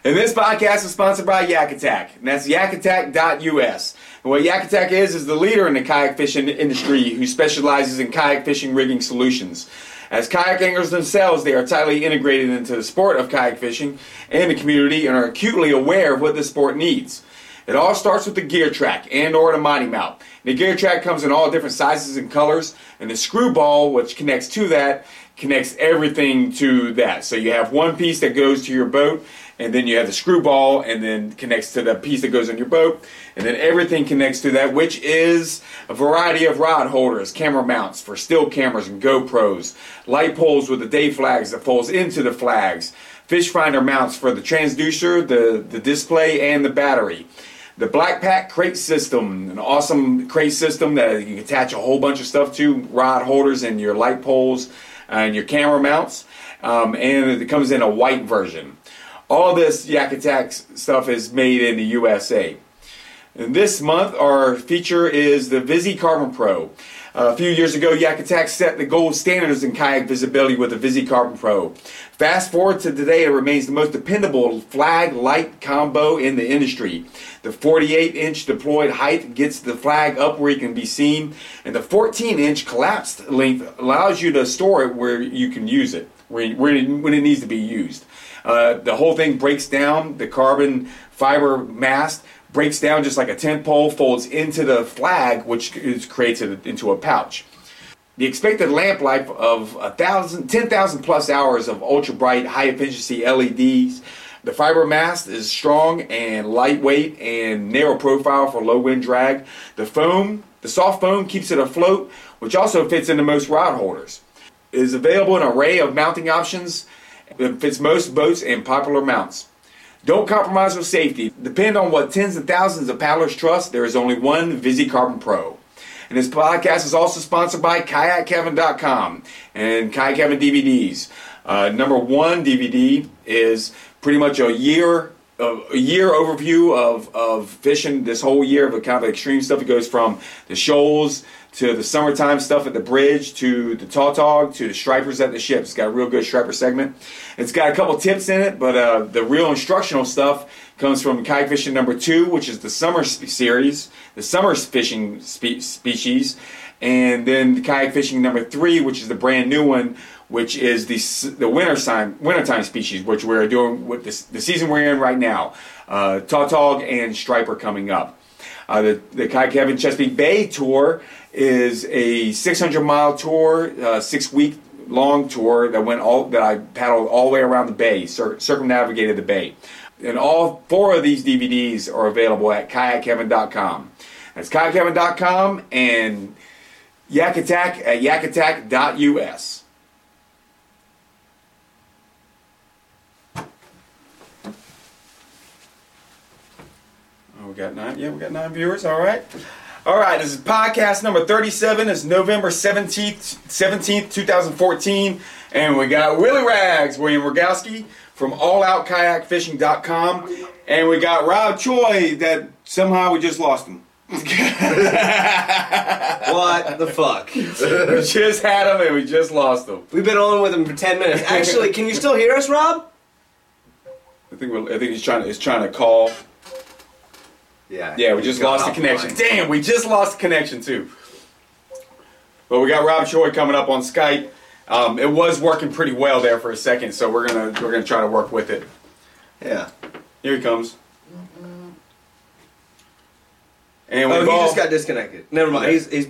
And this podcast is sponsored by Yak Attack, and that's yakattack.us. And what Yak Attack is the leader in the kayak fishing industry who specializes in kayak fishing rigging solutions. As kayak anglers themselves, they are tightly integrated into the sport of kayak fishing and the community and are acutely aware of what the sport needs. It all starts with the gear track and or the Mighty Mount. The gear track comes in all different sizes and colors, and the screw ball, which connects to that, connects everything to that. So you have one piece that goes to your boat, and then you have the screw ball, and then connects to the piece that goes on your boat, and then everything connects to that, which is a variety of rod holders, camera mounts for still cameras and GoPros, light poles with the day flags that folds into the flags, fish finder mounts for the transducer, the display, and the battery. The Black Pack crate system, an awesome crate system that you can attach a whole bunch of stuff to, rod holders and your light poles and your camera mounts, and it comes in a white version. All this Yak Attack stuff is made in the USA. And this month our feature is the Visi Carbon Pro. A few years ago, Yak Attack set the gold standards in kayak visibility with the Visi Carbon Pro. Fast forward to today, it remains the most dependable flag light combo in the industry. The 48-inch deployed height gets the flag up where it can be seen, and the 14-inch collapsed length allows you to store it where you can use it, when it needs to be used. The whole thing breaks down, the carbon fiber mast breaks down just like a tent pole, folds into the flag, which creates it into a pouch. The expected lamp life of 10,000 plus hours of ultra bright, high efficiency LEDs. The fiber mast is strong and lightweight and narrow profile for low wind drag. The soft foam keeps it afloat, which also fits into most rod holders. It is available in an array of mounting options. It fits most boats and popular mounts. Don't compromise with safety. Depend on what tens of thousands of paddlers trust. There is only one Visi Carbon Pro. And this podcast is also sponsored by KayakKevin.com and Kayak Kevin DVDs. Number one DVD is pretty much a year overview of fishing this whole year of kind of extreme stuff. It goes from the shoals to the summertime stuff at the bridge, to the tautog, to the stripers at the ship. It's got a real good striper segment. It's got a couple tips in it, but the real instructional stuff comes from Kayak Fishing number 2, which is the summer series, the summer fishing species, and then the Kayak Fishing number 3, which is the brand new one, which is the wintertime species, which we're doing with the season we're in right now. Tautog and striper coming up. The Kayak Kevin Chesapeake Bay tour is a 600-mile tour, 6-week long tour that I paddled all the way around the bay, circumnavigated the bay. And all 4 of these DVDs are available at KayakKevin.com. That's KayakKevin.com and Yak Attack at yakattack.us. We got 9. Yeah, we got 9 viewers. All right. This is podcast number 37. It's November 17th, 2014. And we got Willie Rags, William Rogowski from AllOutKayakFishing.com. And we got Rob Choi that somehow we just lost him. What the fuck? We just had him and we just lost him. We've been on with him for 10 minutes. Actually, can you still hear us, Rob? I think he's trying to call. Yeah, we just lost the connection. Damn, we just lost the connection too. But we got Rob Choi coming up on Skype. It was working pretty well there for a second, so we're gonna try to work with it. Yeah. Here he comes. And he just got disconnected. Never mind. He's Here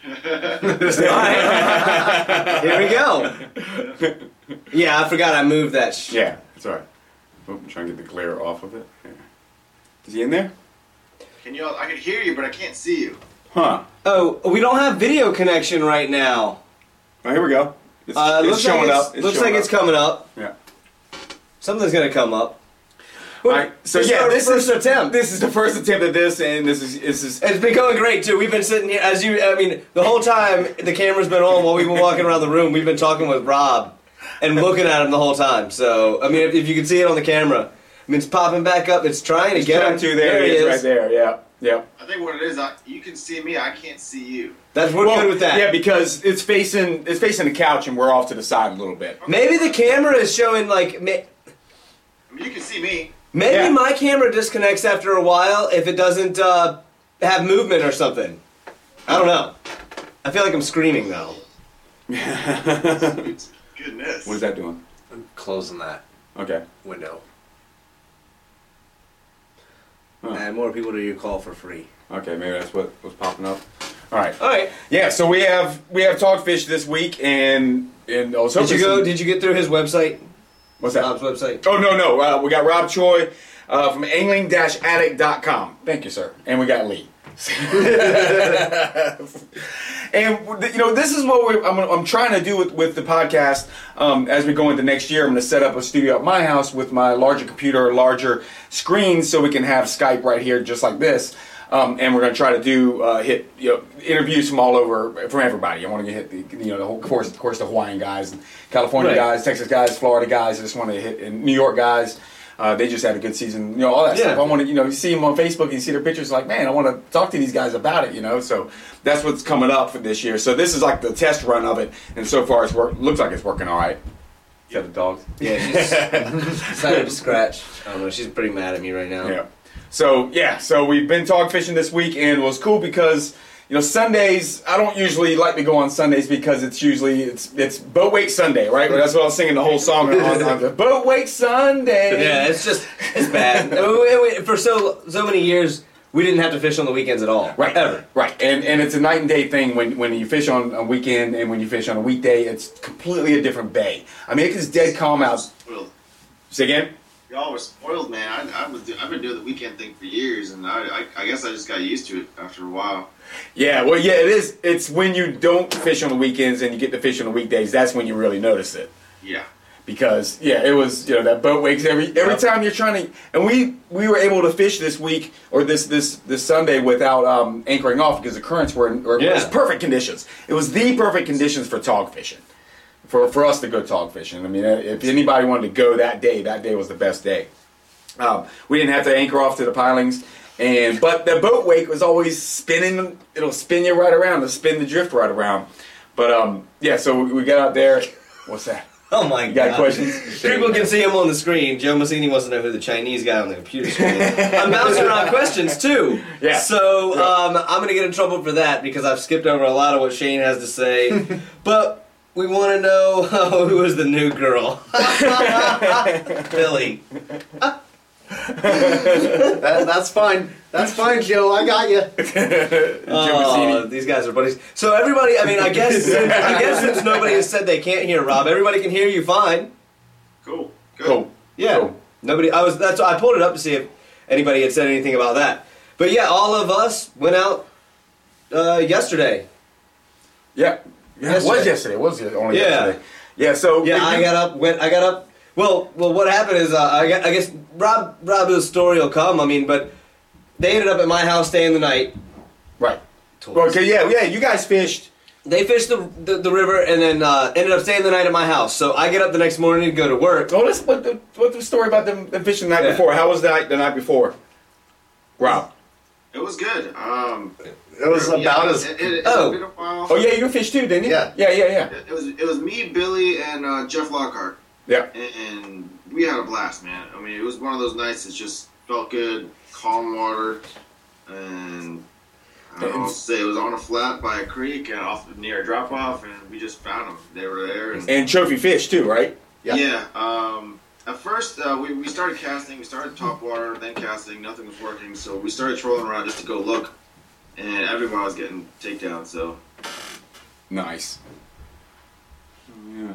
we go. Yeah, I forgot I moved that. Yeah, it's alright. I'm trying to get the glare off of it. Yeah. Is he in there? I can hear you, but I can't see you. Huh. Oh, we don't have video connection right now. Oh, here we go. It's showing up. Looks like it's coming up. Yeah. Something's gonna come up. All right. So this is the first attempt at this, and this is. It's been going great too. We've been sitting here the whole time the camera's been on while we've been walking around the room. We've been talking with Rob and looking at him the whole time. So if you can see it on the camera. It's popping back up. It's trying to get him. There he is, right there. Yeah. I think what it is, you can see me, I can't see you. We're good with that. Yeah, because it's facing the couch and we're off to the side a little bit. Maybe the camera is showing you can see me. Maybe Yeah. my camera disconnects after a while if it doesn't have movement or something. I don't know. I feel like I'm screaming though. Goodness. What is that doing? I'm closing that Okay. window. Huh. Add more people to your call for free. Okay, maybe that's what was popping up. All right. All right. Yeah, so we have Talkfish this week, and I was hoping Did you get through his website? What's that? Rob's website. Oh no. We got Rob Choi from angling-addict.com. Thank you, sir. And we got Lee. And this is what I'm trying to do with the podcast. As we go into next year, I'm going to set up a studio at my house with my larger computer, larger screen, so we can have Skype right here, just like this. And we're going to try to do hit interviews from all over, from everybody. I want to hit the whole course, the Hawaiian guys, California guys, Texas guys, Florida guys. I just want to hit and New York guys. They just had a good season, all that stuff. I want to, you see them on Facebook and you see their pictures, like, man, I want to talk to these guys about it, So that's what's coming up for this year. So this is like the test run of it, and so far looks like it's working all right. Except the dogs. Yeah, she's decided to scratch. I don't know. She's pretty mad at me right now. Yeah. So we've been talk fishing this week, and it was cool because Sundays, I don't usually like to go on Sundays because it's usually it's boat wake Sunday, right? That's what I was singing the whole song on the boat wake Sunday. Yeah, it's bad. For so many years, we didn't have to fish on the weekends at all. Right. Ever. Right. And it's a night and day thing when you fish on a weekend and when you fish on a weekday, it's completely a different bay. I mean, it gets dead calm out. Spoiled. Say again? Y'all were spoiled, man. I've been doing the weekend thing for years, and I guess I just got used to it after a while. Yeah, well, yeah, it is. It's when you don't fish on the weekends and you get to fish on the weekdays, that's when you really notice it. Yeah. Because, it was, that boat wakes every time you're trying to, and we were able to fish this week, or this Sunday without anchoring off because the currents were it was perfect conditions. It was the perfect conditions for tog fishing. For us to go tog fishing. I mean, if anybody wanted to go that day was the best day. We didn't have to anchor off to the pilings. But the boat wake was always spinning. It'll spin you right around. It'll spin the drift right around. But so we got out there. What's that? Oh my God! You got questions? People can see him on the screen. Joe Massini wants to know who the Chinese guy on the computer screen is. I'm bouncing around questions too. Yeah. So I'm gonna get in trouble for that because I've skipped over a lot of what Shane has to say. But we want to know who is the new girl. Billy. That's fine. That's fine, Joe. I got you. These guys are buddies. So everybody, I guess since nobody has said they can't hear Rob, everybody can hear you fine. Cool. Good. Cool. Yeah. Cool. Nobody. I pulled it up to see if anybody had said anything about that. But yeah, all of us went out yesterday. Yeah. It was yesterday. It was only yesterday. Yeah. So I got up. Well, what happened is I guess Rob's story will come. But they ended up at my house staying the night. Right. Well, you guys fished. They fished the river and then ended up staying the night at my house. So I get up the next morning to go to work. Oh, what's the story about them fishing the night before? How was the night before? Rob. It was good. It was about as. It's been a while. Oh yeah, you fished too, didn't you? Yeah. Yeah. It was me, Billy, and Jeff Lockhart. Yeah. And we had a blast, man. It was one of those nights that just felt good, calm water, and I'll say it was on a flat by a creek and near a drop off, and we just found them. They were there. And trophy fish too, right? Yeah. At first, we started casting. We started top water, then casting. Nothing was working, so we started trolling around just to go look, and everyone was getting takedowns. So nice. Yeah.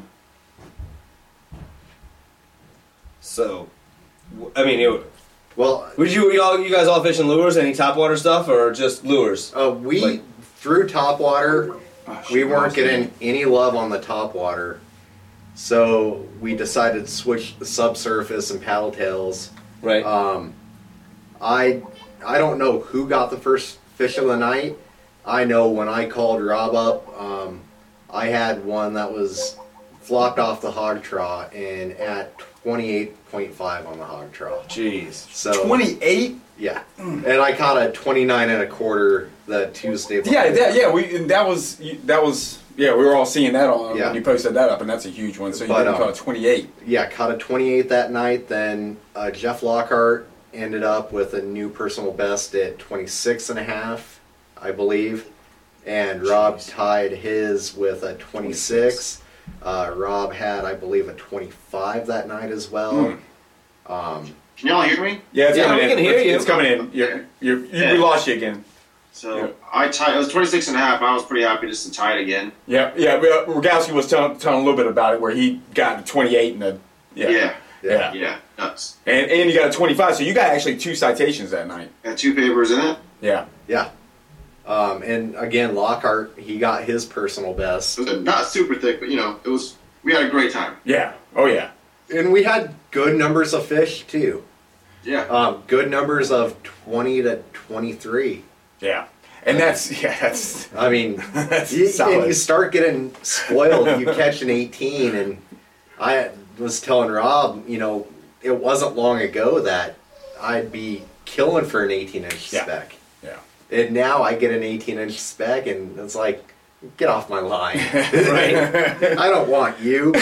So, well, would you guys all fishing lures? Any topwater stuff or just lures? Through topwater, we weren't getting any love on the topwater, so we decided to switch the subsurface and paddle tails. Right. I don't know who got the first fish of the night. I know when I called Rob up, I had one that was flopped off the hog trough and at 28.5 on the hog trough. Jeez. So 28? Yeah. And I caught a 29 1/4 the Tuesday. Yeah. That was Yeah, we were all seeing that on Yeah. when you posted that up, and that's a huge one. So you But, did caught 28. Yeah, caught a 28 that night. Then Jeff Lockhart ended up with a new personal best at 26 and a half, I believe. And Rob tied his with a 26. Rob had, I believe, a 25 that night as well. Can y'all hear me? Yeah, it's Yeah, coming we in. can hear you. It's coming in. We lost you again. So Yeah. I tied. It was 26 and a half. I was pretty happy just to tie it again. Yeah. Rogowski was telling a little bit about it, where he got a 28 and a Yeah. yeah. Nuts. And you got a 25, so you got actually 2 citations that night. Got 2 papers in it. Yeah. Yeah. And again, Lockhart, he got his personal best. It was not super thick, but it was. We had a great time. Yeah. Oh yeah. And we had good numbers of fish, too. Yeah. Good numbers of 20 to 23. Yeah. And that's I mean, That's and solid. you start getting spoiled. You catch an 18, and I was telling Rob, it wasn't long ago that I'd be killing for an 18-inch Yeah. spec. yeah. And now I get an 18-inch spec, and it's like, get off my line. Right. I don't want you.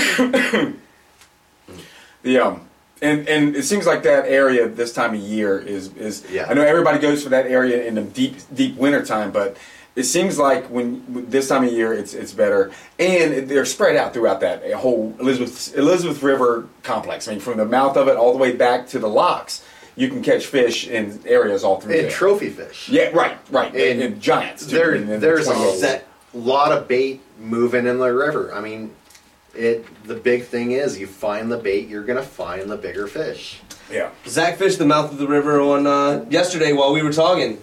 And it seems like that area this time of year is Yeah. I know everybody goes for that area in the deep winter time, but it seems like when this time of year it's better, and they're spread out throughout that whole Elizabeth River complex. I mean, from the mouth of it all the way back to the locks, you can catch fish in areas all through And there. trophy fish. Yeah, right, And and giants. Too, There, and then there's 28s. a lot of bait moving in the river. I mean, the big thing is you find the bait, you're going to find the bigger fish. Yeah. Zach fished the mouth of the river on yesterday while we were talking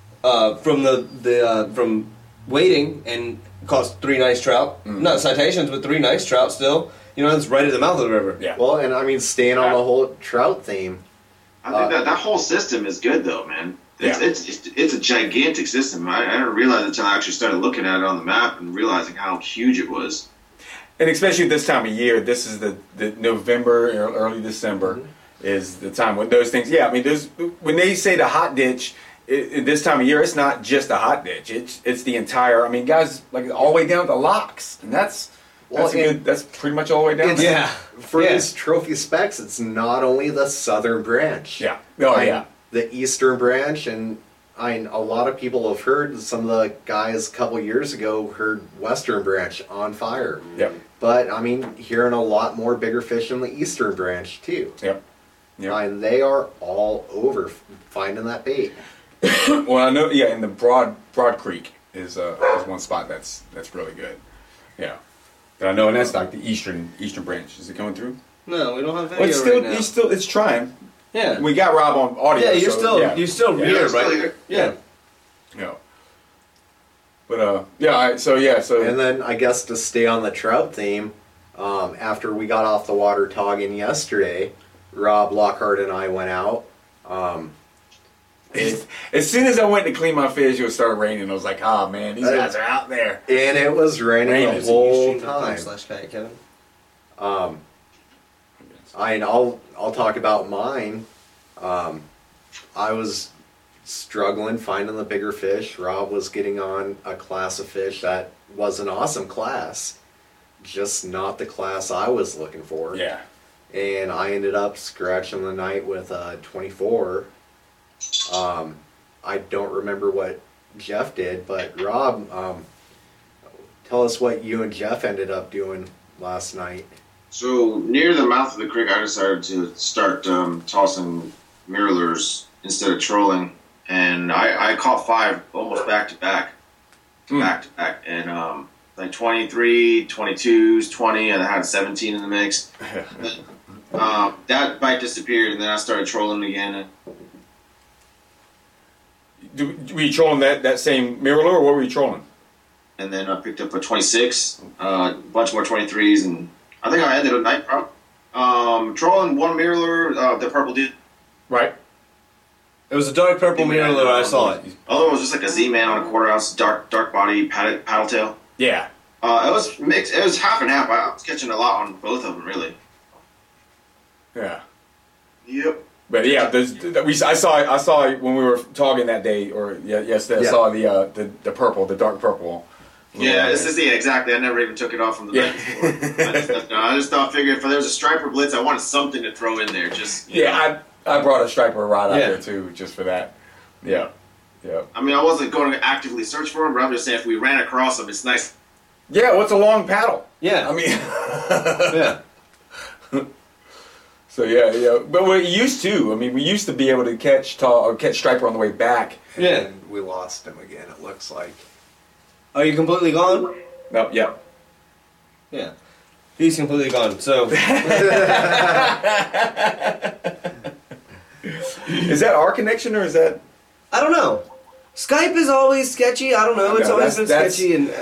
from waiting and caught 3 nice trout. Not citations, but 3 nice trout still. It's right at the mouth of the river. Yeah. Well, and I mean, staying on the whole trout theme, I think that whole system is good though, man. It's a gigantic system. I didn't realize it until I actually started looking at it on the map and realizing how huge it was. And especially this time of year, this is the November or early December is the time when those things. Yeah, I mean, when they say the hot ditch, this time of year, it's not just a hot ditch. It's the entire. I mean, guys, like all the way down to locks, and that's pretty much all the way down. there. Yeah. for these trophy specs, it's not only the southern branch. Yeah. Oh I- yeah. The eastern branch, and a lot of people have heard, some of the guys a couple years ago heard western branch on fire. Yep. But, I mean, hearing a lot more bigger fish in the eastern branch, too. Yep. Yep. And they are all over finding that bait. Well, I know. Yeah, and the Broad Creek is one spot that's really good. Yeah. But I know, and that's like the eastern branch. Is it coming through? No, we don't have video Well, it's still right now. it's trying. Yeah. We got Rob on audio. Yeah, you're so, still yeah. you're still Yeah. here, Yeah, still right? here. Yeah. Yeah. But so And then, I guess, to stay on the trout theme, after we got off the water togging yesterday, Rob Lockhart and I went out. As soon as I went to clean my fish, it started raining. I was like, "Oh man, these guys are out there." And it was raining the whole time. /kayak, Kevin. I'll talk about mine. I was struggling finding the bigger fish. Rob was getting on a class of fish that was an awesome class, just not the class I was looking for. Yeah. And I ended up scratching the night with a 24. I don't remember what Jeff did, but Rob, tell us what you and Jeff ended up doing last night. So near the mouth of the creek, I decided to start tossing mirrors instead of trolling, and I caught 5 almost back to back, and like 23, 22s, 20, and I had 17 in the mix. That bite disappeared, and then I started trolling again. Were you trolling that same mirror lure, or what were you trolling? And then I picked up a 26, a bunch more 23s, and I think I ended up night trolling one mirror lure, the purple dude. Right. It was a dark purple mirror lure. I saw it. Other one was just like a Z-Man on a quarter ounce, dark body paddle tail. Yeah. It was mixed. It was half and half. I was catching a lot on both of them, really. Yeah. Yep. But yeah, I saw when we were talking that day, or yesterday. Yeah. I saw the purple, the dark purple. Yeah, exactly. I never even took it off from the night before. I just thought, figured if there was a striper blitz, I wanted something to throw in there. I brought a striper rod out there too, just for that. Yeah. I mean, I wasn't going to actively search for them, but I'm just saying if we ran across them, it's nice. Yeah, what's a long paddle? Yeah. I mean, Yeah. So yeah. But we used to. I mean, we used to be able to catch striper on the way back. Yeah. And we lost him again, it looks like. Are you completely gone? No, yeah. Yeah. He's completely gone. So. Is that our connection or is that? I don't know. Skype is always sketchy. I don't know. It's always been sketchy. And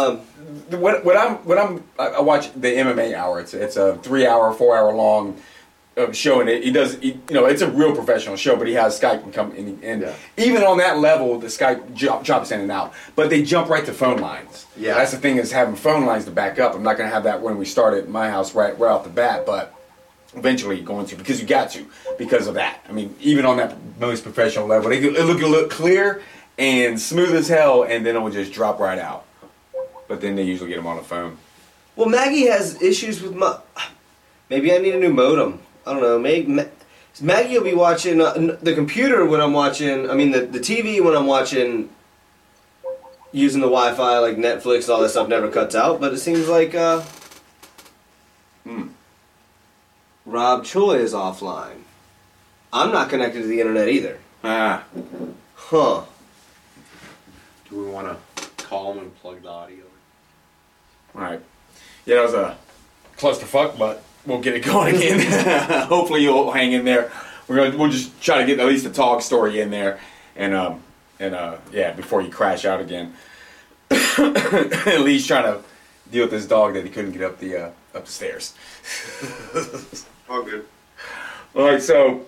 I watch the MMA Hour. It's a 3-hour, 4-hour long show, and it's a real professional show. But he has Skype and come in, and even on that level, the Skype jumps in and out. But they jump right to phone lines. Yeah, that's the thing, is having phone lines to back up. I'm not going to have that when we start at my house right off the bat, but eventually going to, because you got to, because of that. I mean, even on that most professional level, it look clear and smooth as hell, and then it will just drop right out. But then they usually get them on the phone. Well, Maggie has issues with maybe I need a new modem. I don't know. Maggie will be watching the computer when I'm watching. I mean, the TV when I'm watching, using the Wi-Fi, like Netflix, all that stuff never cuts out. But it seems like Rob Choi is offline. I'm not connected to the internet either. Ah. Huh. Do we want to call him and plug the audio? All right. Yeah, that was a clusterfuck, but we'll get it going again. Hopefully you'll hang in there. We'll just try to get at least a talk story in there, and before you crash out again. At least trying to deal with this dog that he couldn't get up the stairs. All good. All right, so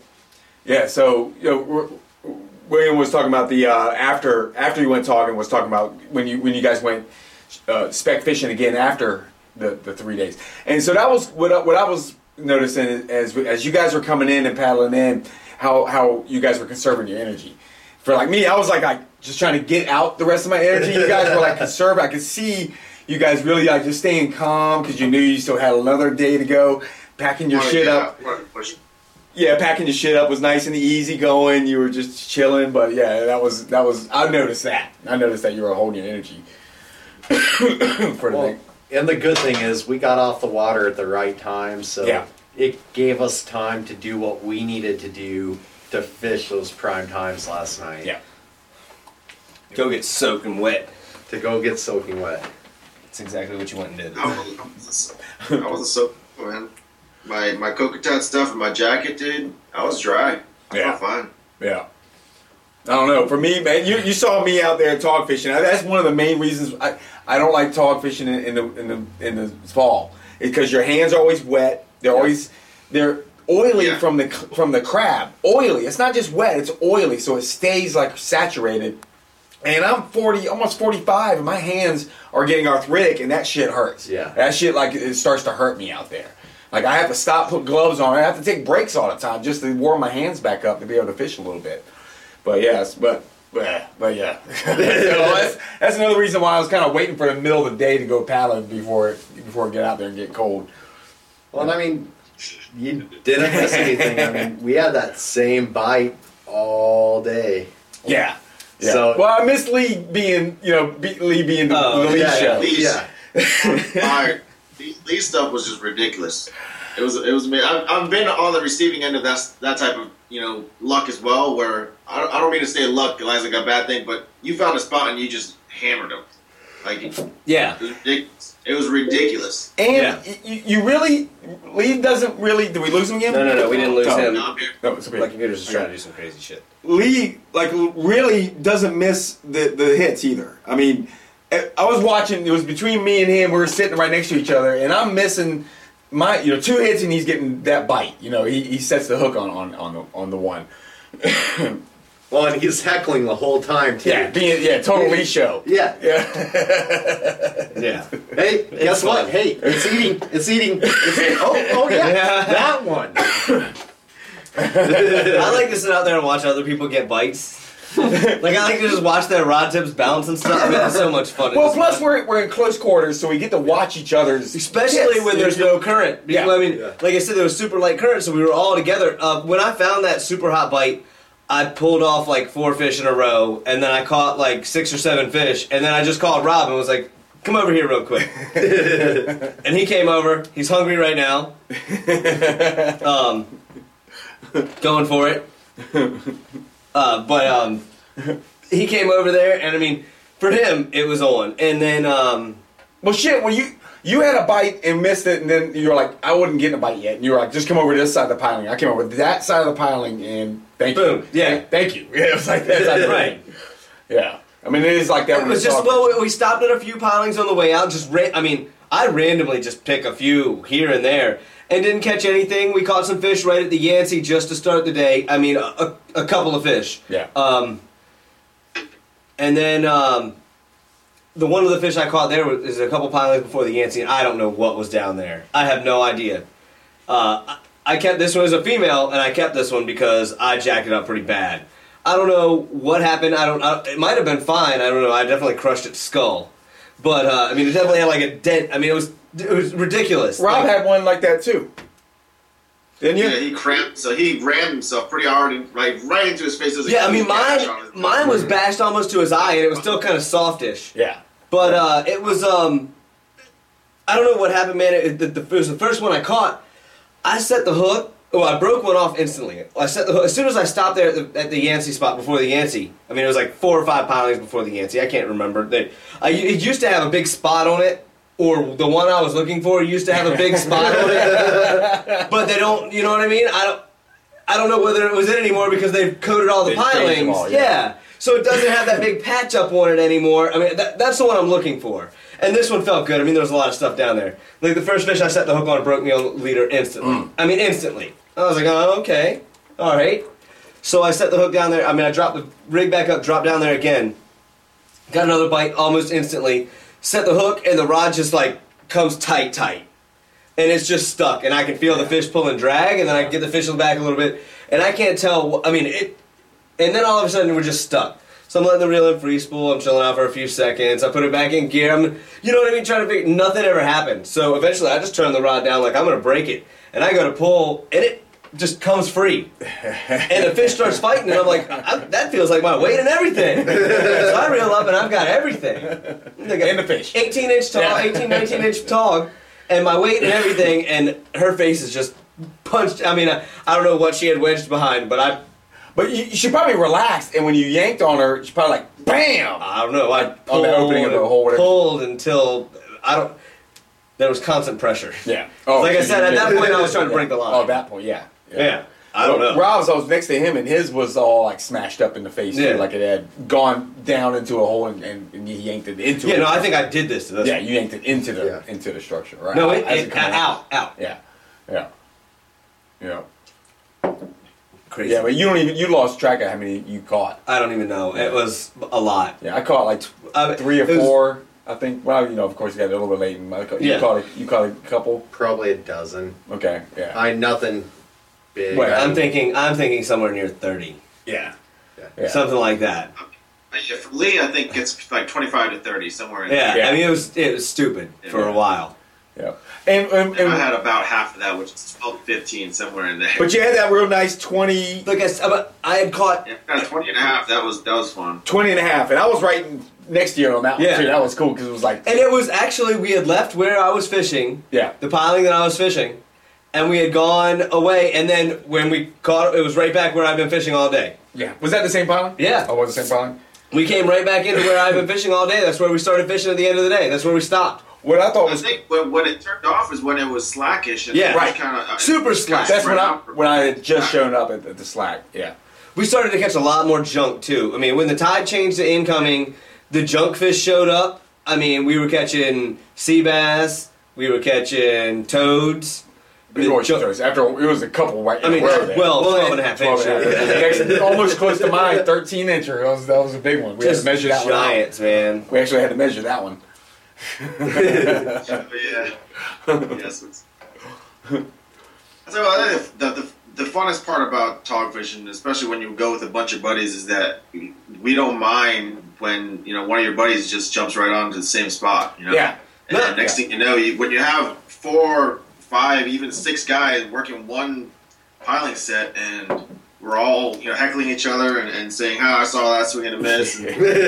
William was talking about the after you went talking was talking about when you guys went spec fishing again after the 3 days, and so that was what I was noticing as you guys were coming in and paddling in, how you guys were conserving your energy. For like me, I was like just trying to get out the rest of my energy. You guys were like conserve. I could see you guys really like just staying calm because you knew you still had another day to go. Packing your shit up. Yeah, packing your shit up was nice and easy going. You were just chilling, but yeah, that was. I noticed that. I noticed that you were holding your energy for the thing. And the good thing is we got off the water at the right time, so it gave us time to do what we needed to do to fish those prime times last night. Yeah. Go get soaking wet. To go get soaking wet. That's exactly what you went and did. I wasn't soaking, man. My Cocotat stuff and my jacket, dude, I was dry. I felt fine. Yeah. I don't know. For me, man, you saw me out there tog fishing. That's one of the main reasons I don't like tog fishing in the fall. It's because your hands are always wet. They're oily from the crab. Oily. It's not just wet. It's oily, so it stays like saturated. And I'm 40, almost 45, and my hands are getting arthritic, and that shit hurts. Yeah. That shit it starts to hurt me out there. Like I have to stop, put gloves on. I have to take breaks all the time just to warm my hands back up to be able to fish a little bit. But yes, but yeah. That's another reason why I was kind of waiting for the middle of the day to go paddling before I get out there and get cold. Well, I mean, you didn't miss anything. I mean, we had that same bite all day. Yeah. So, well, I missed Lee being the Lee show. Lee stuff was just ridiculous. It was. I've been on the receiving end of that type of luck as well. Where I don't mean to say luck, it's like a bad thing, but you found a spot and you just hammered them. Like it was ridiculous. And you really, Lee doesn't really. Did we lose him again? No, we didn't lose him. No, it's okay. My computer's just trying to do some crazy shit. Lee really doesn't miss the hits either. I mean, I was watching. It was between me and him. We were sitting right next to each other, and I'm missing my 2 hits, and he's getting that bite. He sets the hook on the one. Well, and he's heckling the whole time too. Yeah, total Lee show. Yeah. Hey, guess funny. what? Hey, it's eating. Oh yeah, that one. I like to sit out there and watch other people get bites. Like, I like to just watch their rod tips bounce and stuff. I mean, it's so much fun. Well, plus we're in close quarters, so we get to watch each other's. Especially when there's no current. Because, Yeah. I mean, like I said, there was super light current, so we were all together. When I found that super hot bite, I pulled off like 4 fish in a row, and then I caught like 6 or 7 fish, and then I just called Rob and was like, come over here real quick. And he came over. He's hungry right now. Going for it. But he came over there, and I mean, for him, it was on. And then, Well, shit. Well, you had a bite and missed it, and then you were like, I wasn't getting a bite yet, and you were like, just come over to this side of the piling. I came over to that side of the piling, and thank Boom. you. Yeah. Thank you. Yeah, it was like that. right. Yeah. I mean, it is like that. It was just, well, we stopped at a few pilings on the way out. I randomly just pick a few here and there and didn't catch anything. We caught some fish right at the Yancey just to start the day. I mean, a couple of fish. Yeah. And then the one of the fish I caught there is a couple pilings before the Yancey, and I don't know what was down there. I have no idea. I kept this one as a female, and I kept this one because I jacked it up pretty bad. I don't know what happened. It might have been fine. I don't know. I definitely crushed its skull. But, I mean, it definitely had like a dent. I mean, it was ridiculous. Rob had one like that too. Didn't you? Yeah, he cramped, so he rammed himself pretty hard and right into his face. Yeah, I mean, mine was bashed almost to his eye, and it was still kind of softish. Yeah. But it was, I don't know what happened, man. It was the first one I caught. I set the hook. Oh, I broke one off instantly. I set the hook. As soon as I stopped there at the Yancey spot before the Yancey, I mean, it was like 4 or 5 pilings before the Yancey. I can't remember. It used to have a big spot on it, or the one I was looking for used to have a big spot on it. But they don't, you know what I mean? I don't know whether it was it anymore because they've coated all the They changed pilings. them all, yeah. So it doesn't have that big patch up on it anymore. I mean, that's the one I'm looking for. And this one felt good. I mean, there was a lot of stuff down there. Like the first fish I set the hook on broke me on the leader instantly. I mean, instantly. I was like, oh, okay. All right. So I set the hook down there. I mean, I dropped the rig back up, dropped down there again. Got another bite almost instantly. Set the hook, and the rod just, like, comes tight. And it's just stuck. And I can feel the fish pull and drag, and then I can get the fish back a little bit. And I can't tell, I mean, and then all of a sudden we're just stuck. So I'm letting the reel in free spool. I'm chilling out for a few seconds. I put it back in gear. You know what I mean? Trying to figure, nothing ever happened. So eventually I just turn the rod down like I'm going to break it. And I go to pull, and it just comes free. And the fish starts fighting, and I'm like, that feels like my weight and everything. So I reel up, and I've got everything. And the fish. 18-inch tall, Yeah. 18, 19-inch tog, and my weight and everything, and her face is just punched. I mean, I don't know what she had wedged behind, but she probably relaxed, and when you yanked on her, she probably like, BAM! I don't know. I On the opening of the hole, whatever. pulled until there was constant pressure. Yeah. Like I said, at that point I was trying to break the line. Oh, at that point, yeah. Yeah. I don't know. Rob's, I was next to him, and his was all like smashed up in the face, Yeah. too, like it had gone down into a hole, and he yanked it into it. Yeah, no, I think I did this to this. Yeah, you yanked it into the structure, right? No, As it come out. Yeah. Crazy. Yeah, but you lost track of how many you caught. I don't even know. It was a lot. Yeah, I caught like 3 or it was- 4. I think. Well, of course, you got a little bit late. You caught a couple. Probably a dozen. Okay. Yeah. Nothing big. Well, I'm thinking somewhere near 30. Yeah. Something like that. Yeah, for Lee, I think it's like 25 to 30, somewhere in there. Yeah. I mean, it was stupid for a while. Yeah. And I had about half of that, which is 12 to 15, somewhere in there. but you had that real nice 20. Look, I had caught. Yeah, kind of 20 and a half. That was fun. 20 and a half, and I was right next year on that Yeah. one too. That was cool because it was like, And it was actually, we had left where I was fishing, yeah, the piling that I was fishing, and we had gone away, and then when we caught it was right back where I've been fishing all day. yeah. Was that the same piling? Yeah. Oh, was it the same piling? We came right back into where I've been fishing all day. That's where we started fishing at the end of the day. That's where we stopped. What I thought I was think when it turned off is when it was slackish. And Yeah. it was Right. Kinda, Super slack. that's when I had just shown up at the slack. Yeah. We started to catch a lot more junk, too. I mean, when the tide changed to incoming, the junk fish showed up. I mean, we were catching sea bass. We were catching toads. We were after it was a couple right. I mean, in a row there. 12 and a half 12 and a half. inches. Actually, almost close to mine, 13-incher. That was a big one. We had Just to measure that giants, man. one out. We actually had to measure that one. Yeah. Yes. So the funnest part about tog fishing, especially when you go with a bunch of buddies, is that we don't mind when one of your buddies just jumps right onto the same spot. Yeah. And next thing you know, when you have 4, 5, even 6 guys working one piling set, and we're all heckling each other and saying, "I saw that swing and a miss."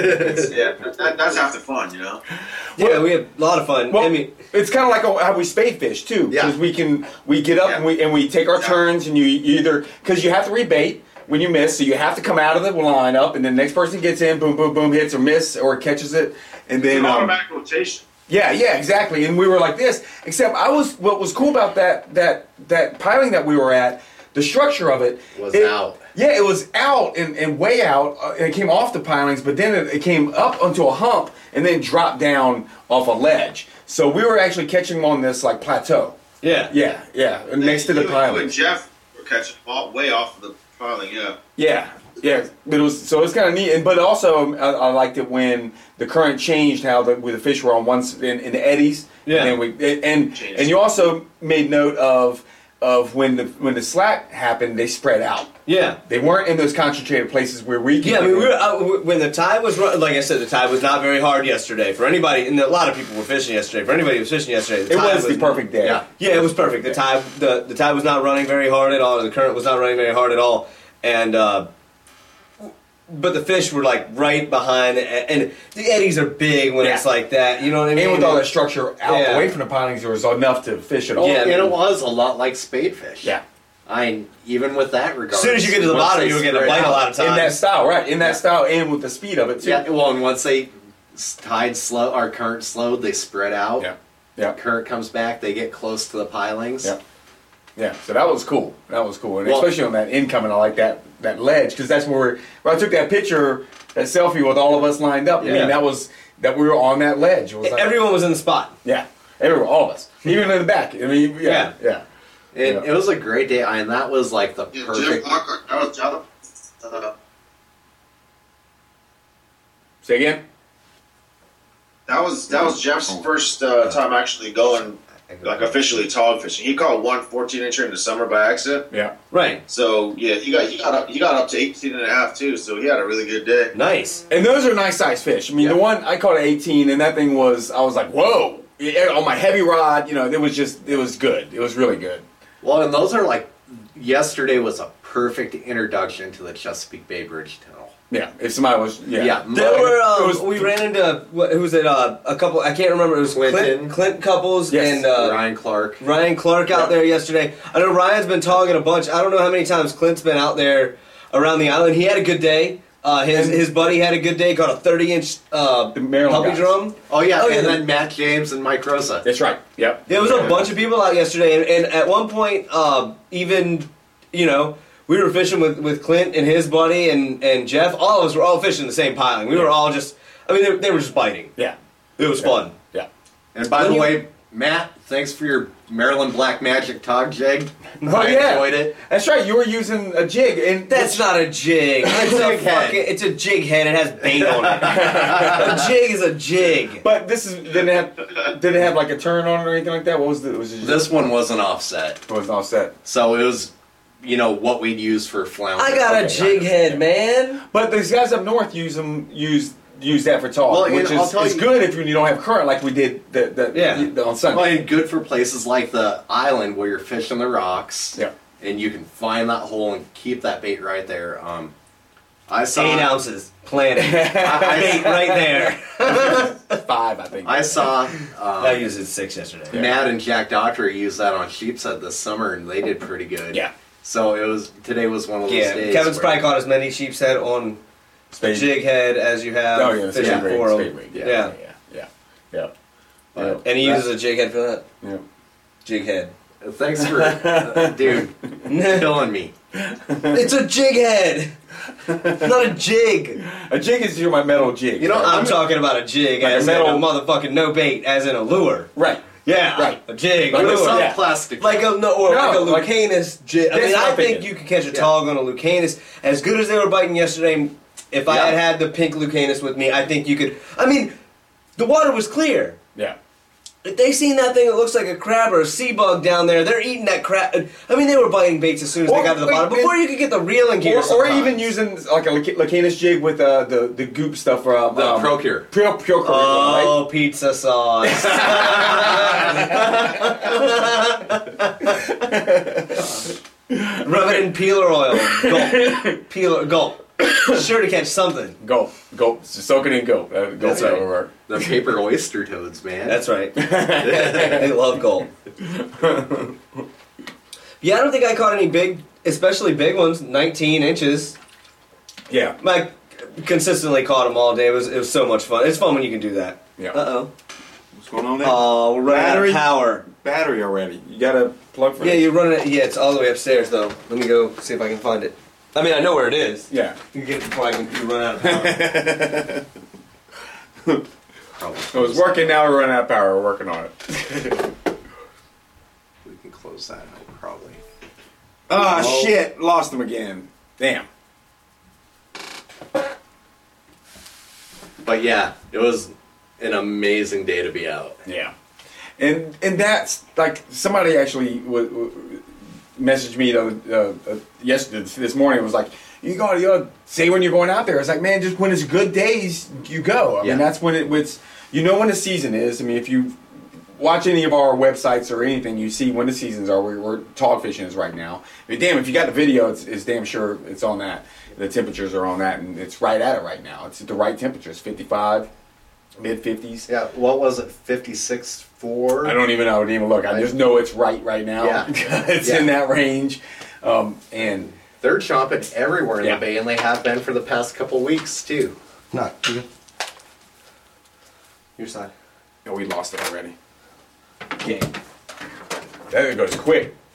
That's half the fun, Yeah, we have a lot of fun. Well, I mean, it's kind of like how we spade fish too, because we get up and we take our turns, and you either because you have to rebait when you miss, so you have to come out of the lineup, and then the next person gets in, boom, boom, boom, hits or miss or catches it, and then it's an automatic rotation. Yeah, exactly. And we were like this, except what was cool about that piling that we were at, the structure of it was out. Yeah, it was out and way out, and it came off the pilings, but then it came up onto a hump and then dropped down off a ledge. So we were actually catching them on this like plateau. Yeah, next to the You piling. and Jeff were catching way off of the piling. Yeah. But it's kind of neat, but also I liked it when the current changed how the fish were on in the eddies. Yeah. And you also made note of when the slack happened, they spread out. Yeah. They weren't in those concentrated places where we. Yeah, we were when the tide was like I said, the tide was not very hard yesterday for anybody, and a lot of people were fishing yesterday. For anybody who was fishing yesterday, it was the perfect day. Yeah, it was perfect. The tide was not running very hard at all. The current was not running very hard at all, and. But the fish were like right behind, and the eddies are big when it's like that. You know what I mean? And with all that structure out away from the pilings, there was enough to fish at all. Yeah, and it was a lot like spade fish. Yeah. Even with that regard. As soon as you get to the bottom, you were getting a bite a lot of times. In that style, right? In that style, and with the speed of it too. Yeah. Well, and once current slowed, they spread out. Yeah. Current comes back, they get close to the pilings. Yeah, so that was cool. And especially on that incoming, I like that ledge, because that's where I took that picture, that selfie with all of us lined up. I mean, that we were on that ledge. It was like, everyone was in the spot. Yeah, everyone, all of us, even in the back. I mean, yeah. And it was a great day, and that was like the perfect. Jeff Lockhart, that was Jonathan. Say again. That was Jeff's first time actually going like officially tog fishing. He caught one 14-incher in the summer by accident. Yeah. Right. So he got up to 18 and a half too. So he had a really good day. Nice. And those are nice sized fish. I mean, the one I caught at 18, and that thing I was like, whoa! On my heavy rod, it was good. It was really good. Well, and those are yesterday was a perfect introduction to the Chesapeake Bay Bridge Tunnel. Yeah, if somebody was, Yeah. There were, we ran into, who was it, a couple, I can't remember, it was Clint Couples and Ryan Clark. Ryan Clark out there yesterday. I know Ryan's been togging a bunch. I don't know how many times Clint's been out there around the island. He had a good day. His buddy had a good day, got a 30-inch puppy drum. Oh, yeah, and then Matt James and Mike Rosa. That's right, yep. There was a bunch of people out yesterday, and at one point, we were fishing with Clint and his buddy and Jeff. All of us were all fishing the same piling. We were all just, they were just biting. Yeah. It was fun. Yeah. And by the way, Matt, thanks for your Maryland Black Magic tog jig. I enjoyed it. That's right, you were using a jig. And That's not a jig. It's a jig head. It has bait on it. A jig is a jig. But did it have like a turn on it or anything like that? What was This one wasn't offset. It wasn't offset. So it was, what we'd use for flounder. I got a jig head, man. But these guys up north use that for tog, which is good if you don't have current like we did on Sunday. Well, and good for places like the island where you're fishing the rocks. Yeah. And you can find that hole and keep that bait right there. I saw 8 ounces planted. Bait right there. 5, I think. I saw I used it 6 yesterday. Matt and Jack Daughtry used that on sheepshead this summer, and they did pretty good. Yeah. So today was one of those days. Kevin's probably caught as many sheepshead on jig head as you have fishing for them. Yeah. And he uses a jig head for that? Yeah. Jig head. Thanks for, dude, killing me. It's a jig head, not a jig. A jig is my metal jig. I'm talking about a jig like as in a motherfucking no bait, as in a lure. Right. Yeah. Right. A jig. Like a lure. plastic. Like a Lucanus jig. I think you could catch a tog on a Lucanus. As good as they were biting yesterday, if I had the pink Lucanus with me, I think you could. The water was clear. Yeah. If they seen that thing that looks like a crab or a sea bug down there, they're eating that crab. I mean, they were biting baits as soon as they got to the bottom, before you could get the reeling gear. Or even using like a Lacanus jig with the goop stuff from The Procure. Procure, Oh, right? pizza sauce. Rub it in peeler oil. Gulp. Peeler, gulp. Sure to catch something. Go. Just soak it in go. That's right. Work. The paper oyster toads, man. That's right. They love gulp. Yeah, I don't think I caught any big, especially big ones, 19 inches. Yeah. I consistently caught them all day. It was so much fun. It's fun when you can do that. Yeah. Uh-oh. What's going on there? Oh, we're running out of power. Battery already. You got to plug for Yeah, it. you're running it. Yeah, it's all the way upstairs, though. Let me go see if I can find it. I mean, I know where it is. Yeah. You get it before you run out of power. So it's working now. We're running out of power. We're working on it. We can close that out, probably. Oh, shit. Lost them again. Damn. But yeah, it was an amazing day to be out. Yeah. And that's like somebody actually messaged me yesterday, this morning. It was like, you gotta say when you're going out there. It's like, man, just when it's good days, you go. I mean, that's when it's you know when the season is. I mean, if you watch any of our websites or anything, you see when the seasons are. We're tog fishing is right now. I mean, damn, if you got the video, it's damn sure it's on that. The temperatures are on that, and it's right at it right now. It's at the right temperatures, 55, mid 50s. Yeah, what was it, 56.4? I don't even know. I didn't even look. I just know it's right now. Yeah. It's in that range. And they're chomping everywhere in Yeah. the bay, and they have been for the past couple weeks, too. No, you good? Your side. oh, we lost it already. Game. That goes quick.